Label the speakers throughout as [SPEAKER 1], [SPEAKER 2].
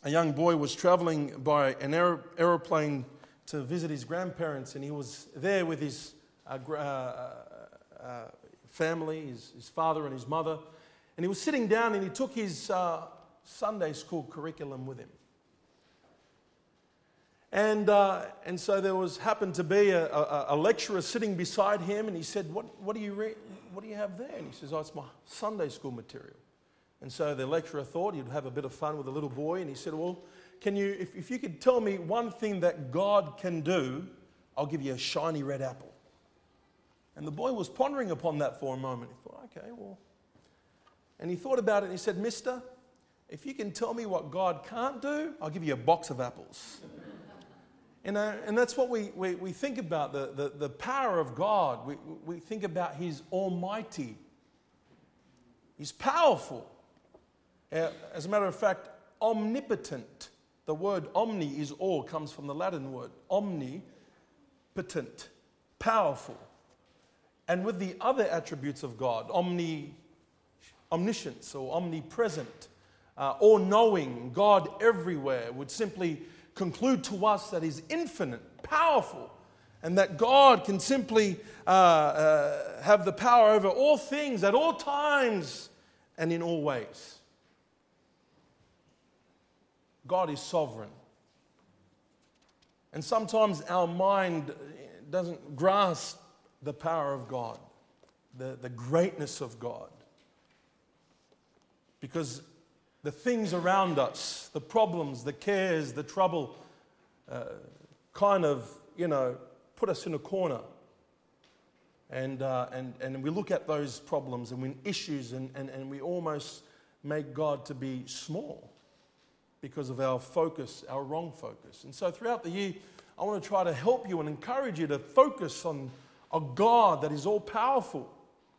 [SPEAKER 1] a young boy was traveling by an aeroplane to visit his grandparents, and he was there with his family, his father and his mother, and he was sitting down and he took his Sunday school curriculum with him. And so there happened to be a lecturer sitting beside him, and he said, what do you have there? And he says, oh, it's my Sunday school material. And so the lecturer thought he'd have a bit of fun with the little boy, and he said, well, if you could tell me one thing that God can do, I'll give you a shiny red apple. And the boy was pondering upon that for a moment. He thought, okay, well. And he thought about it, and he said, mister, if you can tell me what God can't do, I'll give you a box of apples. And that's what we think about, the power of God. We think about He's almighty. He's powerful. As a matter of fact, omnipotent. The word omni is all, comes from the Latin word. Omnipotent, powerful. And with the other attributes of God, omniscience or omnipresent, all-knowing, God everywhere, would simply conclude to us that He's infinite, powerful, and that God can simply have the power over all things at all times and in all ways. God is sovereign. And sometimes our mind doesn't grasp the power of God, the greatness of God. Because the things around us, the problems, the cares, the trouble, kind of, put us in a corner. And we look at those problems and issues and we almost make God to be small because of our focus, our wrong focus. And so throughout the year, I want to try to help you and encourage you to focus on a God that is all-powerful,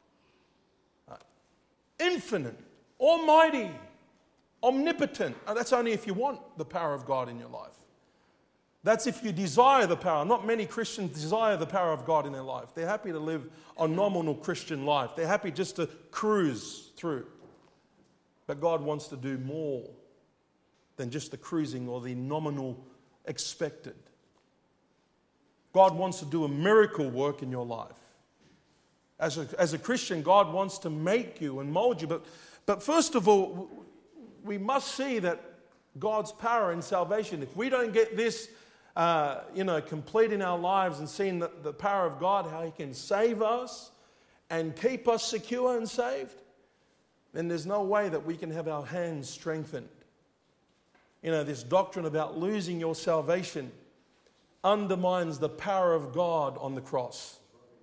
[SPEAKER 1] infinite, almighty, omnipotent. That's only if you want the power of God in your life. That's if you desire the power. Not many Christians desire the power of God in their life. They're happy to live a nominal Christian life. They're happy just to cruise through. But God wants to do more than just the cruising or the nominal expected. God wants to do a miracle work in your life. As a Christian, God wants to make you and mold you. But first of all, we must see that God's power in salvation. If we don't get this, complete in our lives and seeing the power of God, how He can save us and keep us secure and saved, then there's no way that we can have our hands strengthened. This doctrine about losing your salvation undermines the power of God on the cross.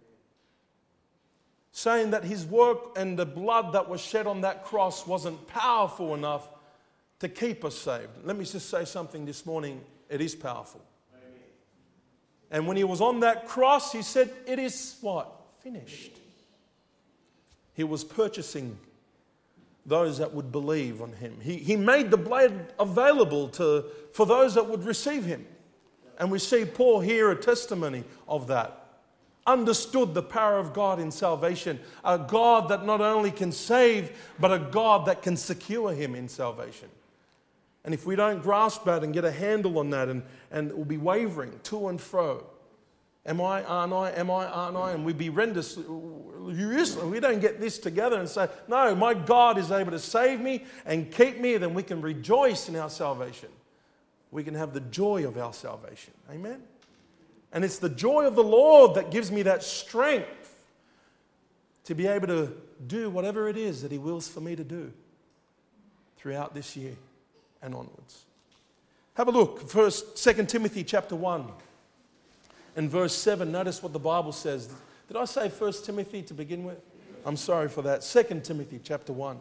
[SPEAKER 1] Saying that His work and the blood that was shed on that cross wasn't powerful enough to keep us saved. Let me just say something this morning. It is powerful. Amen. And when He was on that cross, He said, it is what? Finished. He was purchasing those that would believe on Him. He made the blood available for those that would receive Him. And we see Paul here a testimony of that. Understood the power of God in salvation. A God that not only can save, but a God that can secure him in salvation. And if we don't grasp that and get a handle on that, and we'll be wavering to and fro. Am I, aren't I? Am I, aren't I? And we'd be rendered useless. We don't get this together and say, no, my God is able to save me and keep me, then we can rejoice in our salvation. We can have the joy of our salvation. Amen? And it's the joy of the Lord that gives me that strength to be able to do whatever it is that He wills for me to do throughout this year and onwards. Have a look, 2 Timothy chapter 1 and verse 7. Notice what the Bible says. Did I say 1 Timothy to begin with? I'm sorry for that. 2 Timothy chapter 1.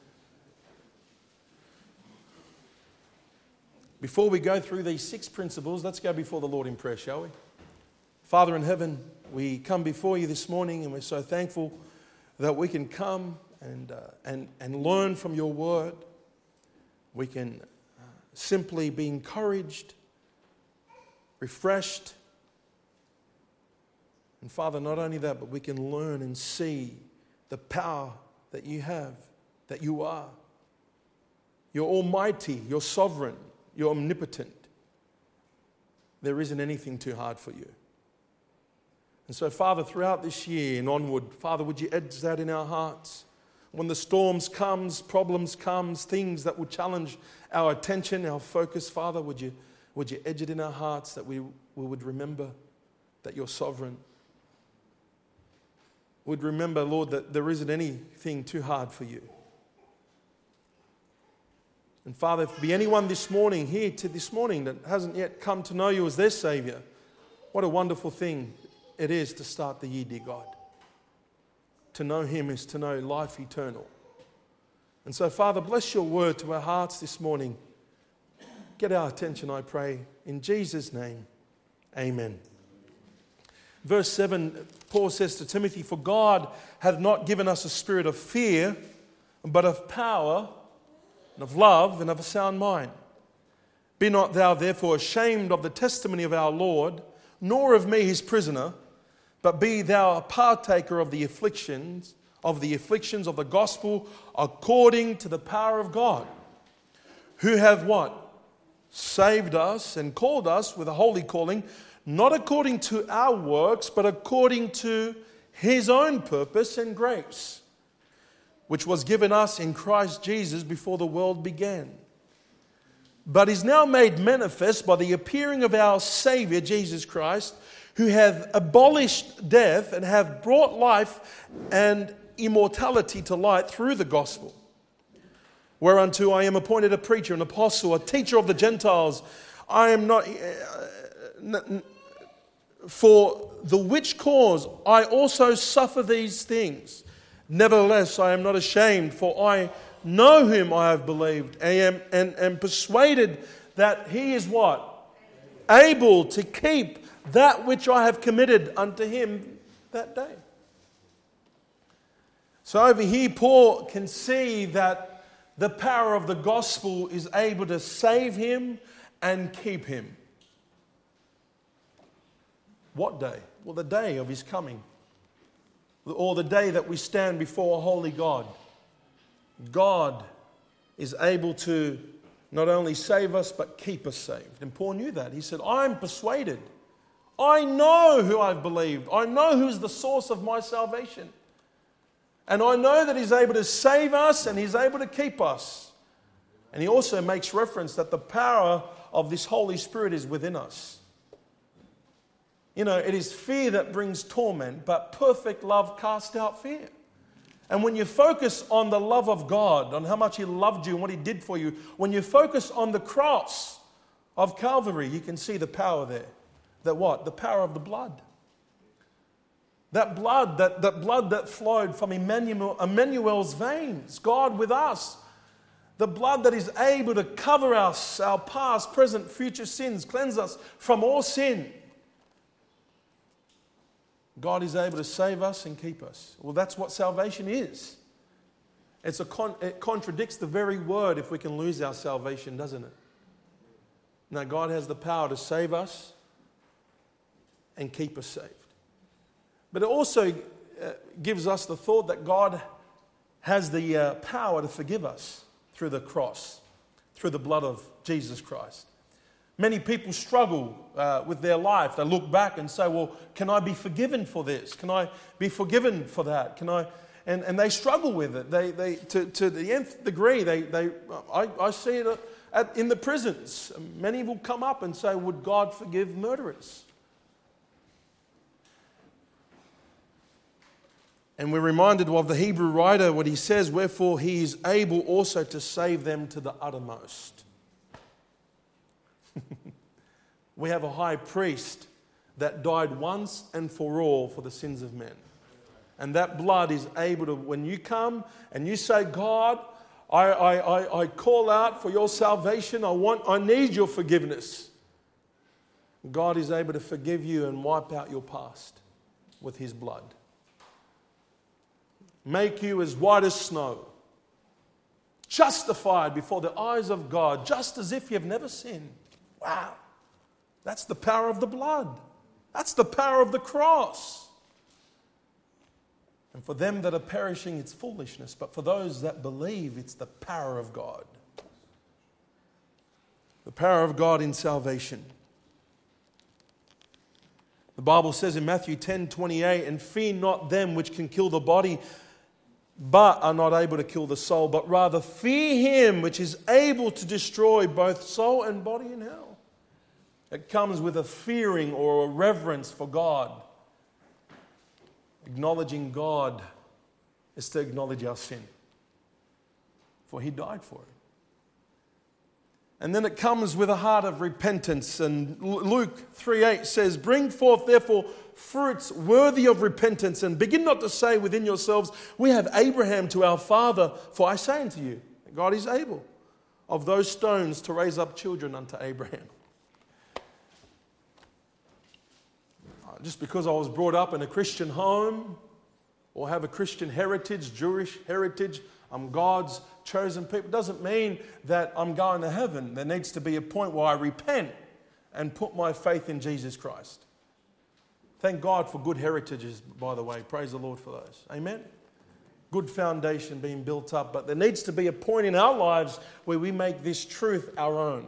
[SPEAKER 1] Before we go through these 6 principles, let's go before the Lord in prayer, shall we? Father in heaven, we come before you this morning, and we're so thankful that we can come and learn from your word. We can simply be encouraged, refreshed. And Father, not only that, but we can learn and see the power that you have, that you are. You're almighty, you're sovereign, You're omnipotent. There isn't anything too hard for you. And so, Father, throughout this year and onward, Father, would you edge that in our hearts? When the storms comes, problems comes, things that will challenge our attention, our focus, Father, would you edge it in our hearts that we would remember that you're sovereign. Would remember, Lord, that there isn't anything too hard for you. And Father, if there be anyone this morning that hasn't yet come to know you as their Savior, what a wonderful thing it is to start the year, dear God. To know Him is to know life eternal. And so, Father, bless your word to our hearts this morning. Get our attention, I pray. In Jesus' name, amen. Verse 7, Paul says to Timothy, "For God hath not given us a spirit of fear, but of power, and of love, and of a sound mind. Be not thou therefore ashamed of the testimony of our Lord, nor of me his prisoner, but be thou a partaker of the afflictions of the gospel according to the power of God, who hath" what? "Saved us and called us with a holy calling, not according to our works, but according to his own purpose and grace, which was given us in Christ Jesus before the world began, but is now made manifest by the appearing of our Saviour Jesus Christ, who hath abolished death and hath brought life and immortality to light through the gospel, whereunto I am appointed a preacher, an apostle, a teacher of the Gentiles. I am not, for the which cause I also suffer these things. Nevertheless, I am not ashamed, for I know whom I have believed, and am persuaded that he is" what? "Able to keep that which I have committed unto him that day." So over here, Paul can see that the power of the gospel is able to save him and keep him. What day? Well, the day of his coming. Or the day that we stand before a holy God. God is able to not only save us, but keep us saved. And Paul knew that. He said, "I'm persuaded. I know who I've believed. I know who's the source of my salvation. And I know that he's able to save us and he's able to keep us." And he also makes reference that the power of this Holy Spirit is within us. You know, it is fear that brings torment, but perfect love casts out fear. And when you focus on the love of God, on how much He loved you and what He did for you, when you focus on the cross of Calvary, you can see the power there. That what? The power of the blood. That blood that flowed from Emmanuel's veins, God with us. The blood that is able to cover us, our past, present, future sins, cleanse us from all sin. God is able to save us and keep us. Well, that's what salvation is. It contradicts the very word if we can lose our salvation, doesn't it? Now, God has the power to save us and keep us saved. But it also gives us the thought that God has the power to forgive us through the cross, through the blood of Jesus Christ. Many people struggle with their life. They look back and say, "Well, can I be forgiven for this? Can I be forgiven for that? Can I?" And they struggle with it. They to the nth degree. I see it in the prisons. Many will come up and say, "Would God forgive murderers?" And we're reminded of the Hebrew writer when he says, "Wherefore he is able also to save them to the uttermost." We have a high priest that died once and for all for the sins of men. And that blood is able to, when you come and you say, "God, I call out for your salvation. I need your forgiveness." God is able to forgive you and wipe out your past with His blood. Make you as white as snow. Justified before the eyes of God, just as if you have never sinned. Wow. That's the power of the blood. That's the power of the cross. And for them that are perishing, it's foolishness. But for those that believe, it's the power of God. The power of God in salvation. The Bible says in Matthew 10:28, "And fear not them which can kill the body, but are not able to kill the soul, but rather fear him which is able to destroy both soul and body in hell." It comes with a fearing or a reverence for God. Acknowledging God is to acknowledge our sin, for he died for it. And then it comes with a heart of repentance. And Luke 3:8 says, "Bring forth therefore fruits worthy of repentance, and begin not to say within yourselves, we have Abraham to our father. For I say unto you, God is able of those stones to raise up children unto Abraham." Just because I was brought up in a Christian home or have a Christian heritage, Jewish heritage, I'm God's chosen people, doesn't mean that I'm going to heaven. There needs to be a point where I repent and put my faith in Jesus Christ. Thank God for good heritages, by the way. Praise the Lord for those. Amen? Good foundation being built up. But there needs to be a point in our lives where we make this truth our own.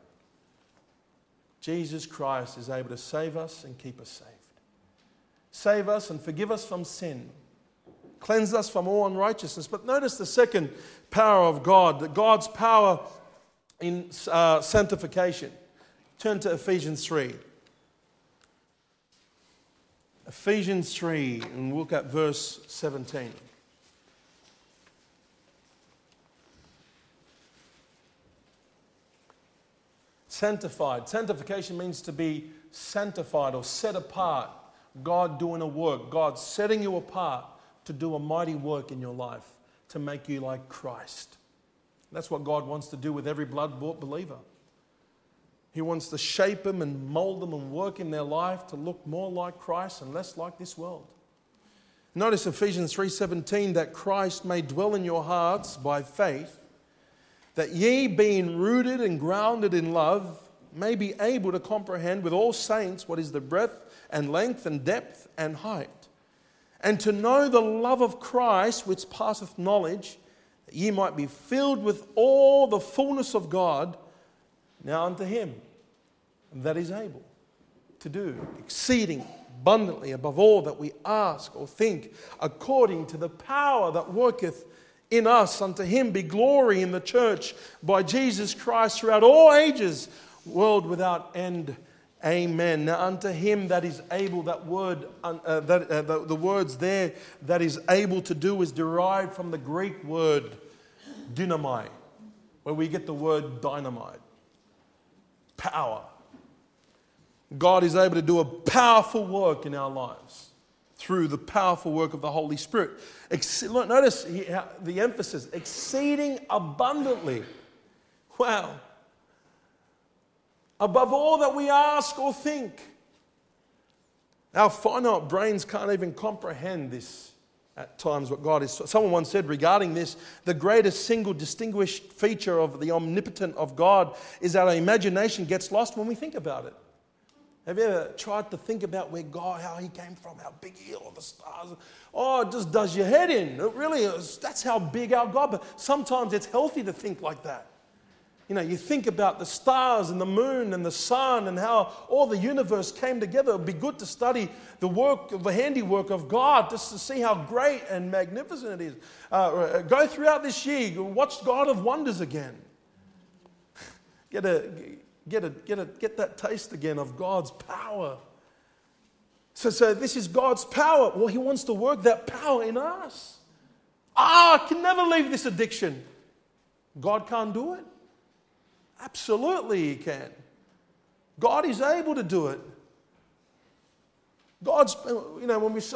[SPEAKER 1] Jesus Christ is able to save us and keep us saved. Save us and forgive us from sin. Cleanse us from all unrighteousness. But notice the second power of God, that God's power in sanctification. Turn to Ephesians 3. Ephesians 3, and look at verse 17. Sanctified. Sanctification means to be sanctified or set apart. God doing a work. God setting you apart to do a mighty work in your life, to make you like Christ. That's what God wants to do with every blood-bought believer. He wants to shape them and mold them and work in their life to look more like Christ and less like this world. Notice Ephesians 3:17, that Christ may dwell in your hearts by faith, that ye being rooted and grounded in love may be able to comprehend with all saints what is the breadth and length and depth and height, and to know the love of Christ which passeth knowledge, that ye might be filled with all the fullness of God. Now unto him that is able to do exceeding abundantly above all that we ask or think, according to the power that worketh in us. Unto him be glory in the church by Jesus Christ throughout all ages, world without end. Amen. Now unto him that is able, that word, the words there, that is able to do, is derived from the Greek word dynamai, where we get the word dynamite. Power. God is able to do a powerful work in our lives through the powerful work of the Holy Spirit. Notice the emphasis, exceeding abundantly. Wow. Above all that we ask or think. Our finite brains can't even comprehend this at times, what God is. Someone once said regarding this, the greatest single distinguished feature of the omnipotent of God is that our imagination gets lost when we think about it. Have you ever tried to think about where God, how he came from, how big he is, all the stars? Oh, it just does your head in. It really is. That's how big our God. But sometimes it's healthy to think like that. You know, you think about the stars and the moon and the sun and how all the universe came together. It would be good to study the work, the handiwork of God, just to see how great and magnificent it is. Go throughout this year, watch God of Wonders again. Get that taste again of God's power. So this is God's power. Well, he wants to work that power in us. I can never leave this addiction. God can't do it. Absolutely he can. God is able to do it. God's, when we say,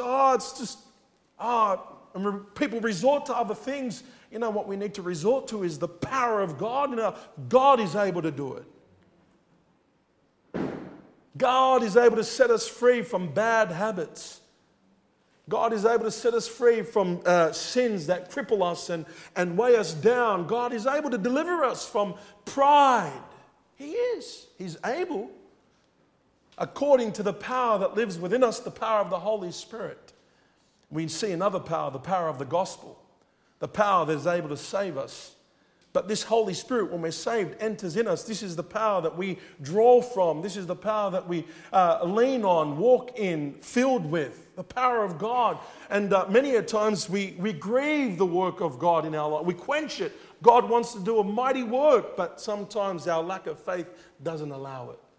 [SPEAKER 1] and people resort to other things, what we need to resort to is the power of God. God is able to do it. God is able to set us free from bad habits. God is able to set us free from sins that cripple us and weigh us down. God is able to deliver us from pride. He is. He's able. According to the power that lives within us, the power of the Holy Spirit. We see another power, the power of the gospel. The power that is able to save us. But this Holy Spirit, when we're saved, enters in us. This is the power that we draw from. This is the power that we lean on, walk in, filled with. The power of God. And many a times we grieve the work of God in our life. We quench it. God wants to do a mighty work, but sometimes our lack of faith doesn't allow it.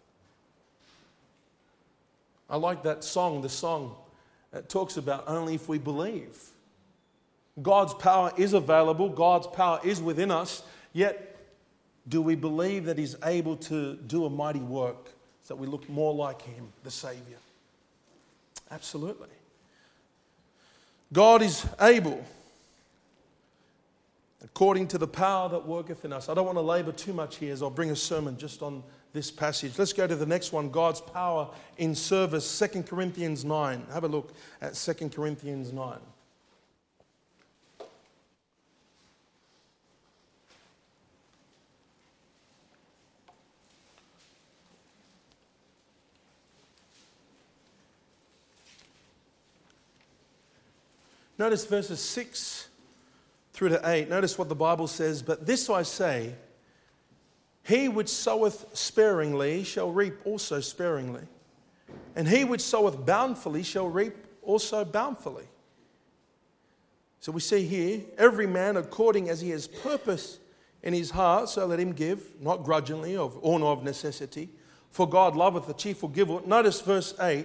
[SPEAKER 1] I like that song, the song that talks about only if we believe. God's power is available. God's power is within us. Yet, do we believe that He's able to do a mighty work so that we look more like Him, the Savior? Absolutely. God is able, according to the power that worketh in us. I don't want to labor too much here as I'll bring a sermon just on this passage. Let's go to the next one, God's power in service, 2 Corinthians 9. Have a look at 2 Corinthians 9. Notice verses 6 through to 8. Notice what the Bible says. But this I say, he which soweth sparingly shall reap also sparingly. And he which soweth bountifully shall reap also bountifully. So we see here, every man according as he has purpose in his heart, so let him give, not grudgingly or of necessity. For God loveth a cheerful giver. Notice verse 8.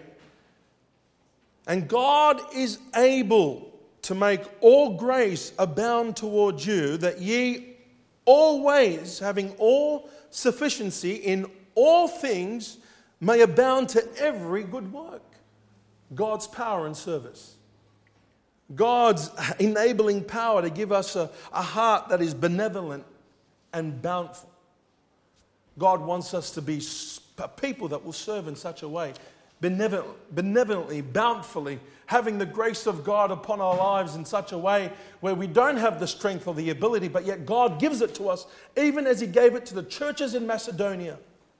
[SPEAKER 1] And God is able to make all grace abound toward you, that ye always, having all sufficiency in all things, may abound to every good work. God's power and service. God's enabling power to give us a heart that is benevolent and bountiful. God wants us to be people that will serve in such a way, benevolently, bountifully, having the grace of God upon our lives in such a way where we don't have the strength or the ability, but yet God gives it to us, even as He gave it to the churches in Macedonia.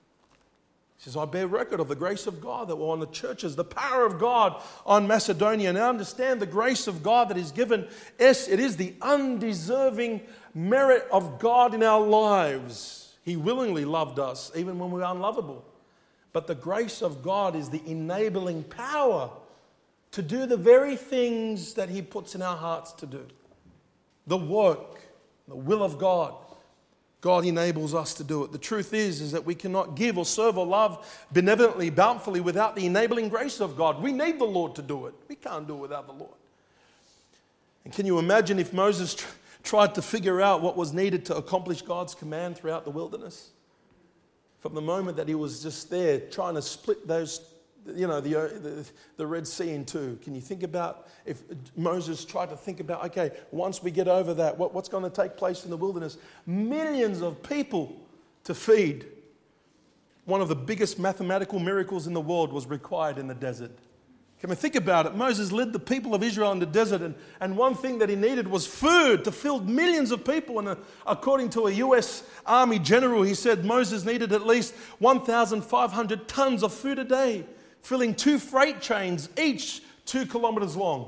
[SPEAKER 1] He says, I bear record of the grace of God that were on the churches, the power of God on Macedonia. And I understand the grace of God that is given. Yes, it is the undeserving merit of God in our lives. He willingly loved us, even when we were unlovable. But the grace of God is the enabling power to do the very things that He puts in our hearts to do. The work, the will of God. God enables us to do it. The truth is that we cannot give or serve or love benevolently, bountifully without the enabling grace of God. We need the Lord to do it. We can't do it without the Lord. And can you imagine if Moses tried to figure out what was needed to accomplish God's command throughout the wilderness? From the moment that he was just there trying to split those, the Red Sea in two. Can you think about if Moses tried to think about, okay, once we get over that, what's going to take place in the wilderness? Millions of people to feed. One of the biggest mathematical miracles in the world was required in the desert. Come and think about it. Moses led the people of Israel in the desert, and one thing that he needed was food to fill millions of people. And according to a U.S. Army general, he said Moses needed at least 1,500 tons of food a day, filling 2 freight trains, each 2 kilometers long.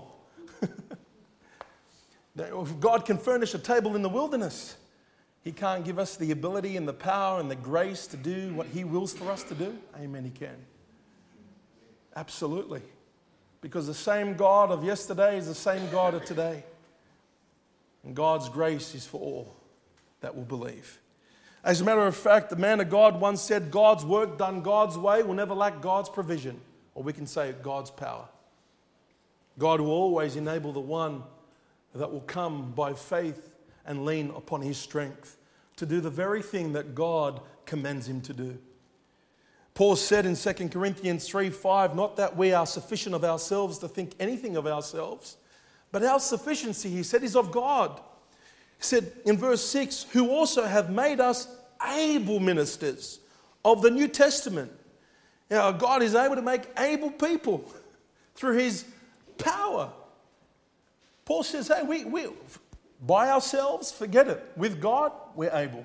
[SPEAKER 1] If God can furnish a table in the wilderness, He can't give us the ability and the power and the grace to do what He wills for us to do? Amen, He can. Absolutely. Because the same God of yesterday is the same God of today. And God's grace is for all that will believe. As a matter of fact, the man of God once said, God's work done God's way will never lack God's provision. Or we can say God's power. God will always enable the one that will come by faith and lean upon his strength to do the very thing that God commends him to do. Paul said in 2 Corinthians 3:5, not that we are sufficient of ourselves to think anything of ourselves, but our sufficiency, he said, is of God. He said in verse 6, who also have made us able ministers of the New Testament. Now, God is able to make able people through his power. Paul says, hey, we by ourselves, forget it. With God, we're able.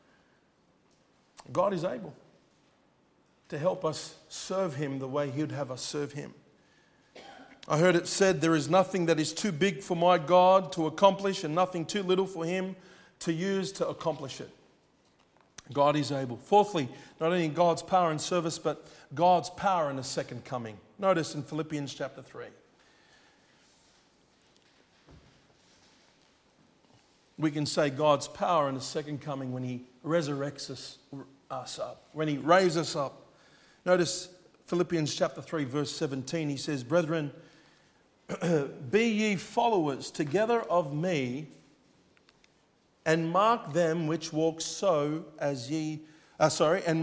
[SPEAKER 1] God is able to help us serve him the way he'd have us serve him. I heard it said, there is nothing that is too big for my God to accomplish and nothing too little for him to use to accomplish it. God is able. Fourthly, not only God's power in service, but God's power in the second coming. Notice in Philippians chapter 3. We can say God's power in the second coming when He resurrects us up, when He raises us up. Notice Philippians chapter 3, verse 17. He says, "Brethren, be ye followers together of me, and mark them which walk so as ye have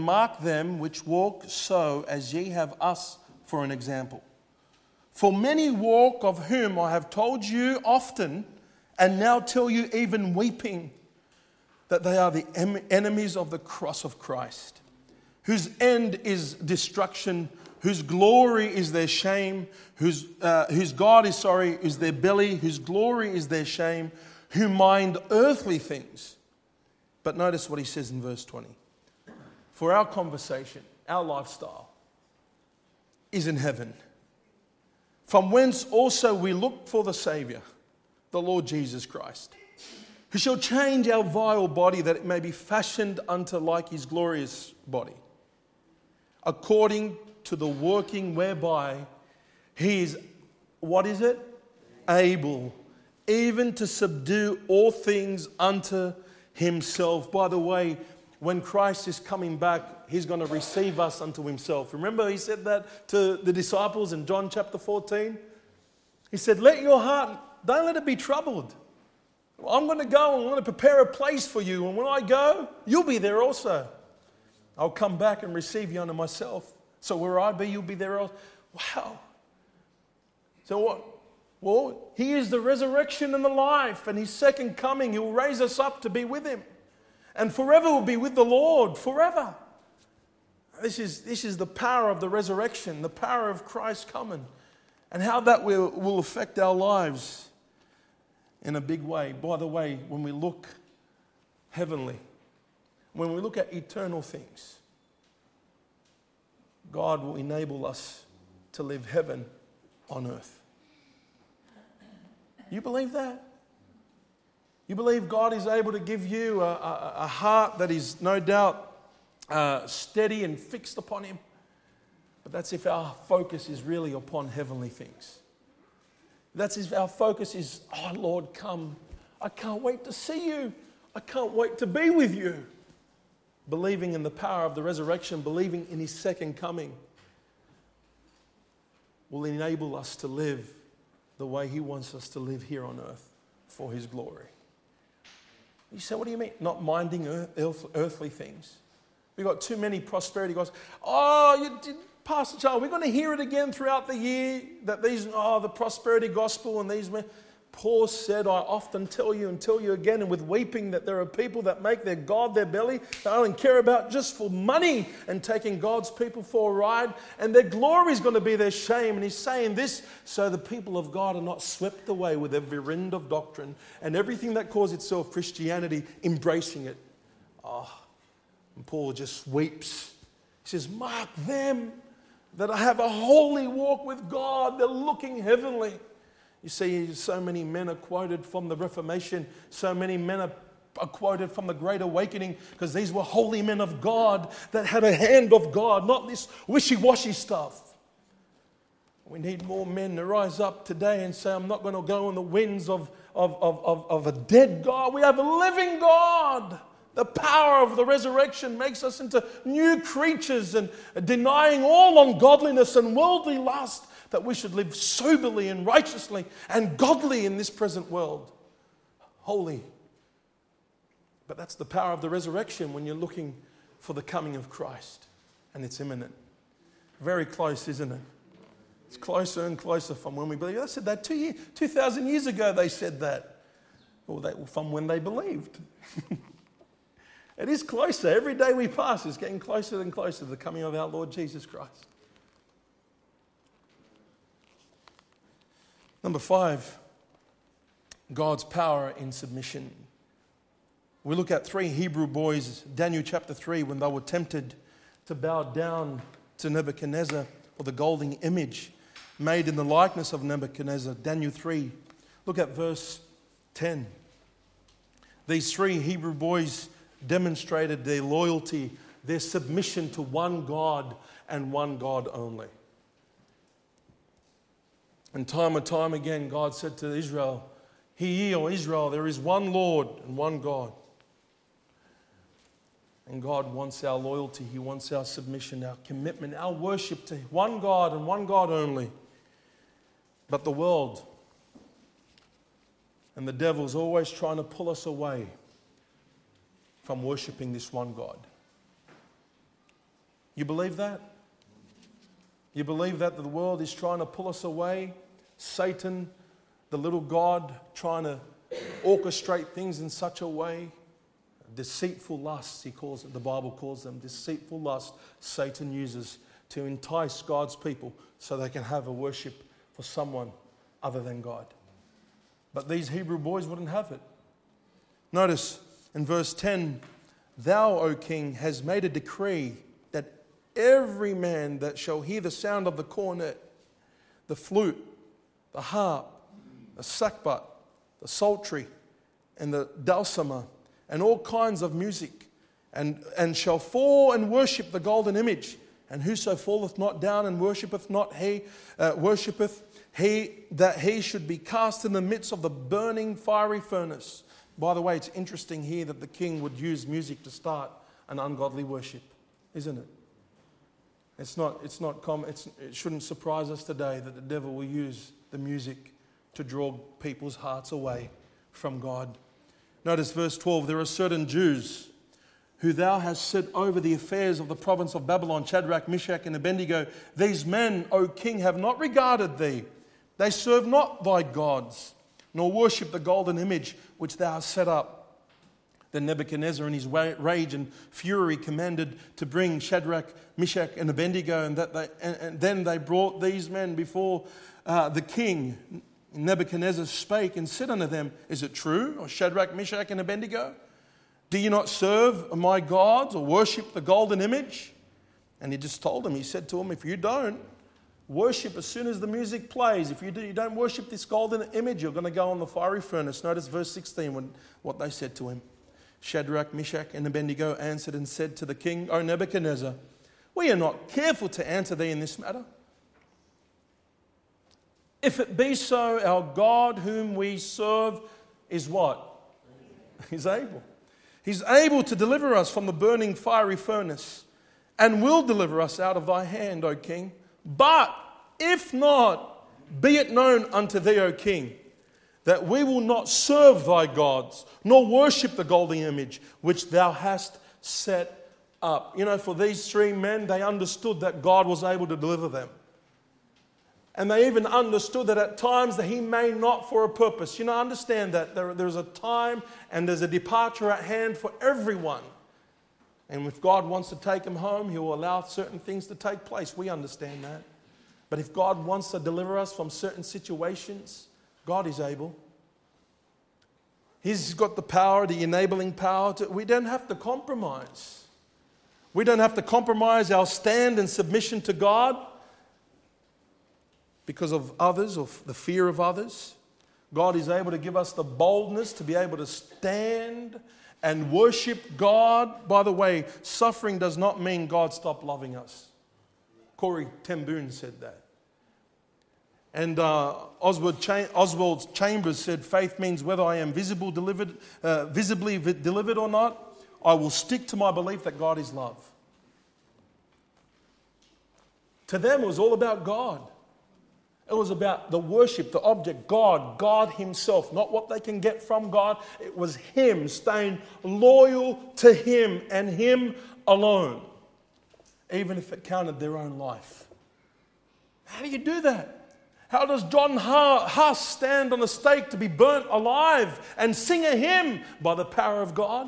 [SPEAKER 1] us for an example. For many walk, of whom I have told you often, and now tell you even weeping, that they are the enemies of the cross of Christ, whose end is destruction, whose glory is their shame, whose God is their belly, whose glory is their shame, who mind earthly things." But notice what he says in verse 20. "For our conversation, our lifestyle, is in heaven, from whence also we look for the Saviour, the Lord Jesus Christ, who shall change our vile body, that it may be fashioned unto like His glorious body, according to the working whereby He is," what is it? "Able, even to subdue all things unto Himself." By the way, when Christ is coming back, He's going to receive us unto Himself. Remember He said that to the disciples in John chapter 14? He said, "Let your heart, don't let it be troubled. I'm going to go and I'm going to prepare a place for you. And when I go, you'll be there also. I'll come back and receive you unto myself. So where I be, you'll be there also." Wow. So what? Well, He is the resurrection and the life, and His second coming, He will raise us up to be with Him. And forever we'll be with the Lord, forever. This is the power of the resurrection, the power of Christ coming, and how that will affect our lives in a big way. By the way, when we look heavenly, when we look at eternal things, God will enable us to live heaven on earth. You believe that? You believe God is able to give you a heart that is no doubt steady and fixed upon Him? But that's if our focus is really upon heavenly things. That's if our focus is, "Oh Lord, come. I can't wait to see you. I can't wait to be with you." Believing in the power of the resurrection, believing in His second coming, will enable us to live the way He wants us to live here on earth for His glory. You say, "What do you mean? Not minding earthly things?" We've got too many prosperity gospels. Pastor Charles, we're going to hear it again throughout the year that the prosperity gospel and these men. Paul said, "I often tell you and tell you again, and with weeping, that there are people that make their God their belly. They only care about just for money and taking God's people for a ride, and their glory is going to be their shame." And he's saying this so the people of God are not swept away with every wind of doctrine and everything that calls itself Christianity, embracing it. And Paul just weeps. He says, "Mark them that have a holy walk with God. They're looking heavenly." You see, so many men are quoted from the Reformation. So many men are quoted from the Great Awakening, because these were holy men of God that had a hand of God, not this wishy-washy stuff. We need more men to rise up today and say, "I'm not going to go on the winds of a dead God. We have a living God." The power of the resurrection makes us into new creatures, and denying all ungodliness and worldly lust, that we should live soberly and righteously and godly in this present world. Holy. But that's the power of the resurrection when you're looking for the coming of Christ. And it's imminent. Very close, isn't it? It's closer and closer from when we believe. I said that 2,000 years ago they said that. Well, from when they believed. It is closer. Every day we pass is getting closer and closer to the coming of our Lord Jesus Christ. Number 5, God's power in submission. We look at 3 Hebrew boys, Daniel chapter 3, when they were tempted to bow down to Nebuchadnezzar, or the golden image made in the likeness of Nebuchadnezzar. Daniel 3, look at verse 10. These 3 Hebrew boys demonstrated their loyalty, their submission to one God and one God only. And time again, God said to Israel, "Hear ye, O Israel, there is one Lord and one God." And God wants our loyalty. He wants our submission, our commitment, our worship to one God and one God only. But the world and the devil's always trying to pull us away from worshiping this one God. You believe that? You believe that the world is trying to pull us away? Satan, the little God, trying to orchestrate things in such a way? Deceitful lusts, he calls it, the Bible calls them deceitful lusts Satan uses to entice God's people so they can have a worship for someone other than God. But these Hebrew boys wouldn't have it. Notice in verse 10, "Thou, O king, hast made a decree that every man that shall hear the sound of the cornet, the flute, the harp, the sackbut, the psaltery, and the dulcimer, and all kinds of music, and shall fall and worship the golden image. And whoso falleth not down and worshipeth not, worshipeth he that he should be cast in the midst of the burning fiery furnace." By the way, it's interesting here that the king would use music to start an ungodly worship, isn't it? It shouldn't surprise us today that the devil will use the music to draw people's hearts away from God. Notice verse 12, "There are certain Jews who thou hast set over the affairs of the province of Babylon, Shadrach, Meshach, and Abednego. These men, O king, have not regarded thee. They serve not thy gods, nor worship the golden image which thou hast set up." Then Nebuchadnezzar in his rage and fury commanded to bring Shadrach, Meshach, and Abednego, and then they brought these men before the king. Nebuchadnezzar spake and said unto them, "Is it true, O Shadrach, Meshach, and Abednego? Do you not serve my gods or worship the golden image?" And he just told them, he said to them, "If you don't worship as soon as the music plays, if you don't worship this golden image, you're going to go on the fiery furnace." Notice verse 16, what they said to him. "Shadrach, Meshach, and Abednego answered and said to the king, O Nebuchadnezzar, we are not careful to answer thee in this matter. If it be so, our God whom we serve is" what? He's able. "He's able to deliver us from the burning fiery furnace, and will deliver us out of thy hand, O king. But if not, be it known unto thee, O king, that we will not serve thy gods, nor worship the golden image which thou hast set up." You know, for these 3 men, they understood that God was able to deliver them. And they even understood that at times that he may not for a purpose. You know, understand that there's a time and there's a departure at hand for everyone. And if God wants to take them home, he will allow certain things to take place. We understand that. But if God wants to deliver us from certain situations, God is able. He's got the power, the enabling power. We don't have to compromise. We don't have to compromise our stand and submission to God because of others or the fear of others. God is able to give us the boldness to be able to stand and worship God. By the way, suffering does not mean God stopped loving us. Corrie ten Boom said that. And Oswald Chambers said, "Faith means whether I am visibly delivered or not, I will stick to my belief that God is love." To them, it was all about God. It was about the worship, the object, God himself, not what they can get from God. It was him, staying loyal to him and him alone, even if it counted their own life. How do you do that? How does John Huss stand on a stake to be burnt alive and sing a hymn by the power of God?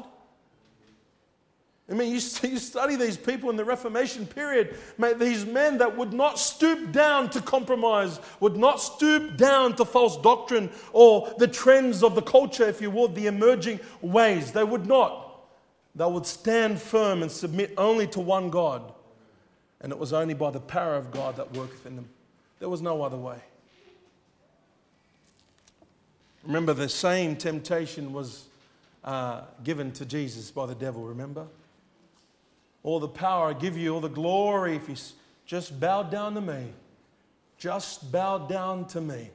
[SPEAKER 1] I mean, you study these people in the Reformation period, mate, these men that would not stoop down to compromise, would not stoop down to false doctrine or the trends of the culture, if you would, the emerging ways. They would not. They would stand firm and submit only to one God. And it was only by the power of God that worketh in them. There was no other way. Remember, the same temptation was given to Jesus by the devil, remember? All the power I give you, all the glory, if you just bow down to me. Just bow down to me.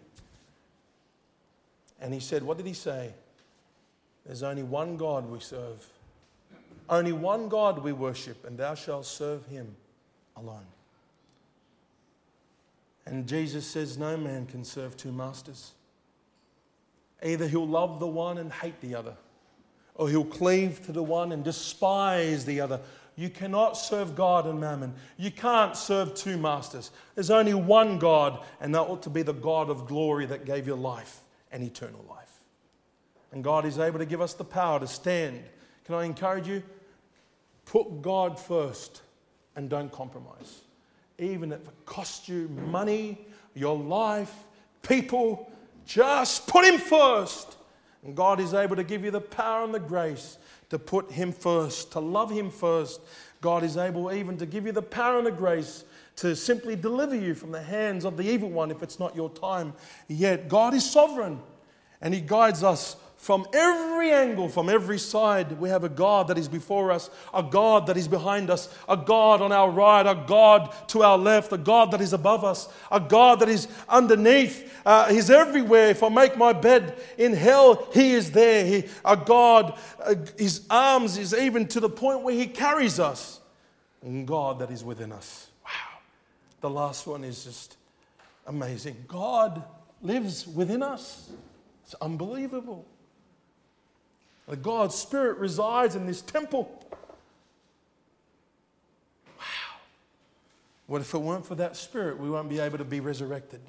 [SPEAKER 1] And he said, what did he say? There's only one God we serve. Only one God we worship, and thou shalt serve him alone. And Jesus says no man can serve two masters. Either he'll love the one and hate the other, or he'll cleave to the one and despise the other. You cannot serve God and mammon. You can't serve two masters. There's only one God, and that ought to be the God of glory that gave you life and eternal life. And God is able to give us the power to stand. Can I encourage you? Put God first and don't compromise. Even if it costs you money, your life, people, just put him first. And God is able to give you the power and the grace to put him first, to love him first. God is able even to give you the power and the grace to simply deliver you from the hands of the evil one if it's not your time yet. God is sovereign, and he guides us from every angle, from every side. We have a God that is before us, a God that is behind us, a God on our right, a God to our left, a God that is above us, a God that is underneath. He's everywhere. If I make my bed in hell, he is there. A God, his arms is even to the point where he carries us. And God that is within us. Wow. The last one is just amazing. God lives within us. It's unbelievable. God's Spirit resides in this temple. Wow. What if it weren't for that Spirit, we won't be able to be resurrected?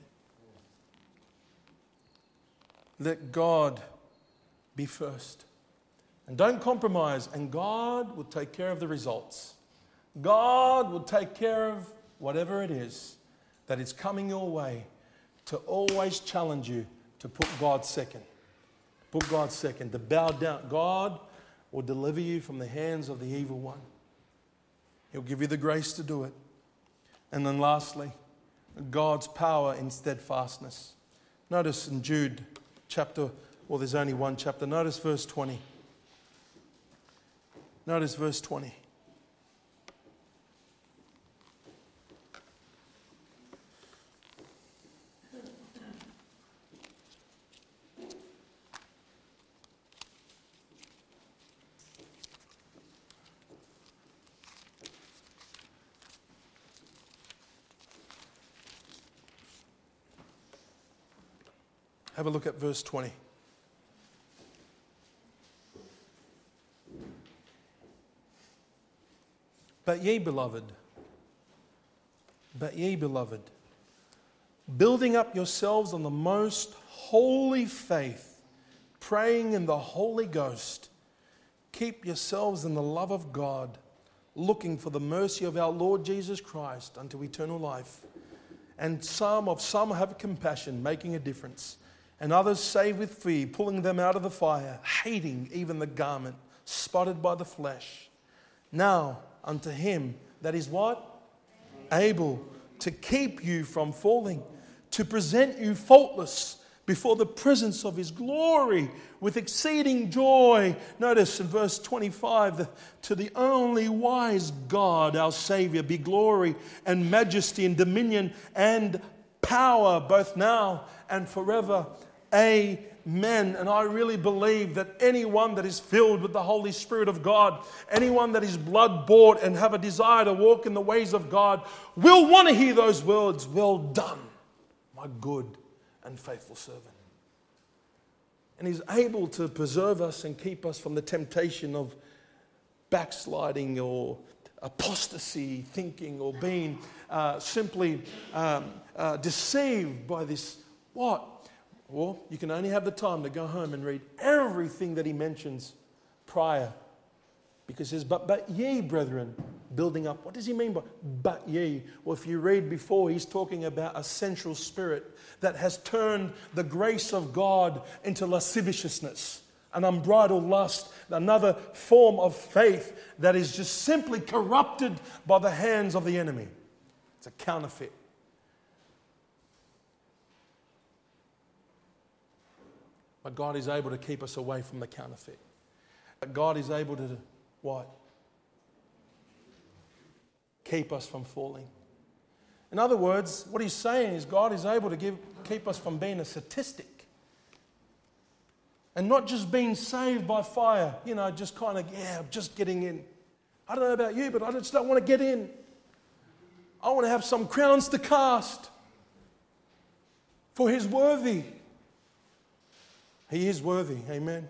[SPEAKER 1] Let God be first. And don't compromise, and God will take care of the results. God will take care of whatever it is that is coming your way, to always challenge you to put God second. Put God second, to bow down. God will deliver you from the hands of the evil one. He'll give you the grace to do it. And then lastly, God's power in steadfastness. Notice in Jude chapter, well, there's only one chapter. Notice verse 20. Notice verse 20. Have a look at verse 20. But ye, beloved, building up yourselves on the most holy faith, praying in the Holy Ghost, keep yourselves in the love of God, looking for the mercy of our Lord Jesus Christ unto eternal life. And some have compassion, making a difference. And others save with fear, pulling them out of the fire, hating even the garment spotted by the flesh. Now unto him that is what? Able to keep you from falling, to present you faultless before the presence of his glory with exceeding joy. Notice in verse 25, to the only wise God, our Savior, be glory and majesty and dominion and power, both now and forever. Amen. And I really believe that anyone that is filled with the Holy Spirit of God, anyone that is blood bought and have a desire to walk in the ways of God, will want to hear those words, well done, my good and faithful servant. And he's able to preserve us and keep us from the temptation of backsliding or apostasy, thinking or being simply deceived by this, what? Well, you can only have the time to go home and read everything that he mentions prior. Because he says, but ye, brethren, building up. What does he mean by but ye? Well, if you read before, he's talking about a sensual spirit that has turned the grace of God into lasciviousness, an unbridled lust, another form of faith that is just simply corrupted by the hands of the enemy. It's a counterfeit. But God is able to keep us away from the counterfeit. But God is able to what? Keep us from falling. In other words, what he's saying is God is able to keep us from being a statistic. And not just being saved by fire, just kind of, just getting in. I don't know about you, but I just don't want to get in. I want to have some crowns to cast. For He's worthy. He is worthy, amen.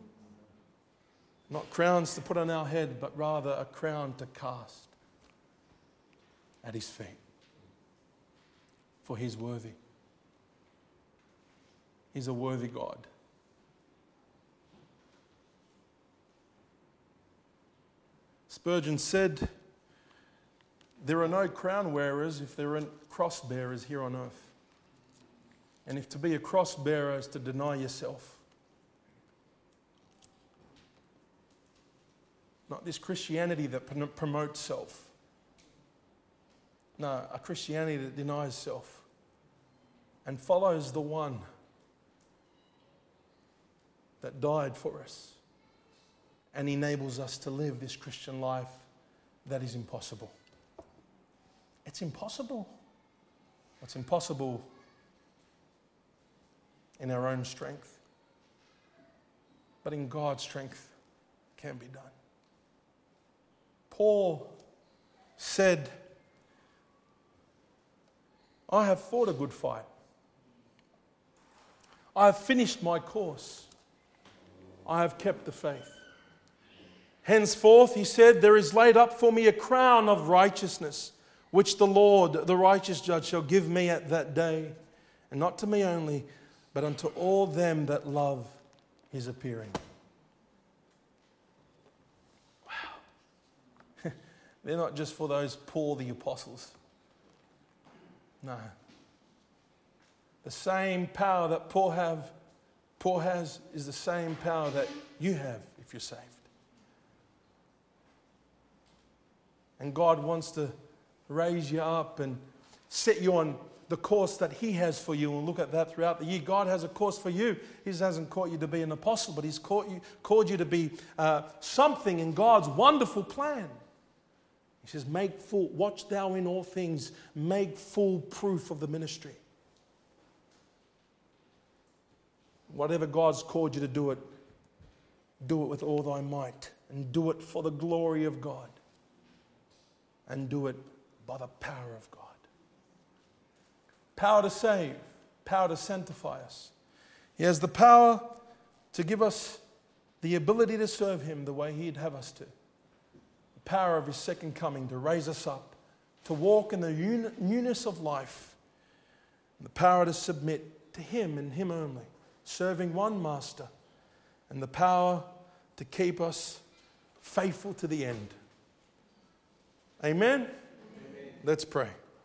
[SPEAKER 1] Not crowns to put on our head, but rather a crown to cast at His feet. For He's worthy. He's a worthy God. Spurgeon said, there are no crown wearers if there aren't cross bearers here on earth. And if to be a cross bearer is to deny yourself. Not this Christianity that promotes self. No, a Christianity that denies self and follows the one that died for us and enables us to live this Christian life that is impossible. It's impossible. It's impossible in our own strength. But in God's strength, it can be done. Paul said, I have fought a good fight. I have finished my course. I have kept the faith. Henceforth, he said, there is laid up for me a crown of righteousness, which the Lord, the righteous judge, shall give me at that day, and not to me only, but unto all them that love His appearing. Wow. They're not just for those Paul the apostles. No. The same power that Paul has is the same power that you have if you're saved. And God wants to raise you up and set you on the course that He has for you. And look at that throughout the year. God has a course for you. He hasn't called you to be an apostle, but He's called you to be something in God's wonderful plan. He says, watch thou in all things, make full proof of the ministry. Whatever God's called you to do it with all thy might, and do it for the glory of God, and do it by the power of God. Power to save, power to sanctify us. He has the power to give us the ability to serve Him the way He'd have us to. The power of His second coming to raise us up, to walk in the newness of life. And the power to submit to Him and Him only, serving one Master. And the power to keep us faithful to the end. Amen? Amen. Let's pray.